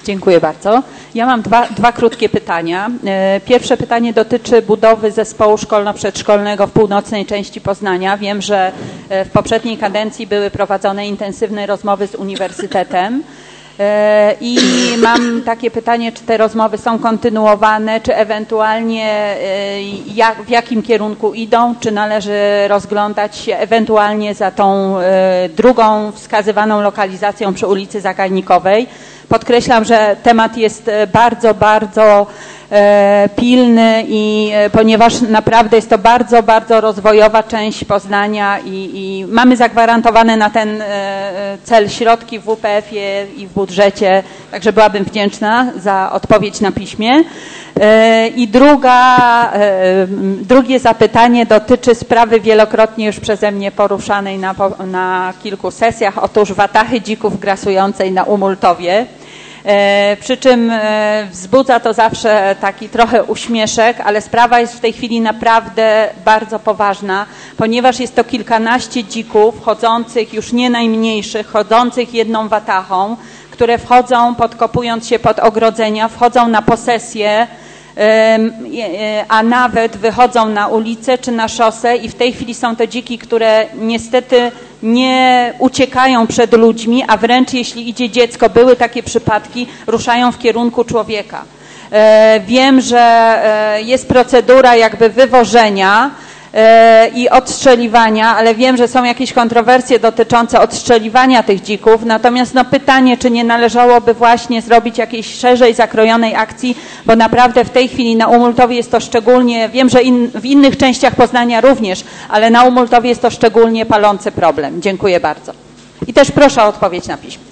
Dziękuję bardzo. Ja mam dwa krótkie pytania. Pierwsze pytanie dotyczy budowy zespołu szkolno-przedszkolnego w północnej części Poznania. Wiem, że w poprzedniej kadencji były prowadzone intensywne rozmowy z uniwersytetem. I mam takie pytanie, czy te rozmowy są kontynuowane, czy ewentualnie w jakim kierunku idą, czy należy rozglądać się ewentualnie za tą drugą wskazywaną lokalizacją przy ulicy Zagajnikowej. Podkreślam, że temat jest bardzo, bardzo pilny i ponieważ naprawdę jest to bardzo, bardzo rozwojowa część Poznania i mamy zagwarantowane na ten cel środki w WPF-ie i w budżecie, także byłabym wdzięczna za odpowiedź na piśmie. I drugie zapytanie dotyczy sprawy wielokrotnie już przeze mnie poruszanej na kilku sesjach, otóż watachy dzików grasującej na Umultowie. Przy czym wzbudza to zawsze taki trochę uśmieszek, ale sprawa jest w tej chwili naprawdę bardzo poważna, ponieważ jest to kilkanaście dzików chodzących, już nie najmniejszych, chodzących jedną watachą, które wchodzą, podkopując się pod ogrodzenia, wchodzą na posesję, a nawet wychodzą na ulicę czy na szosę i w tej chwili są to dziki, które niestety nie uciekają przed ludźmi, a wręcz jeśli idzie dziecko, były takie przypadki, ruszają w kierunku człowieka. Wiem, że jest procedura jakby wywożenia i odstrzeliwania, ale wiem, że są jakieś kontrowersje dotyczące odstrzeliwania tych dzików, natomiast no pytanie, czy nie należałoby właśnie zrobić jakiejś szerzej zakrojonej akcji, bo naprawdę w tej chwili na Umultowie jest to szczególnie, wiem, że w innych częściach Poznania również, ale na Umultowie jest to szczególnie palący problem. Dziękuję bardzo. I też proszę o odpowiedź na piśmie.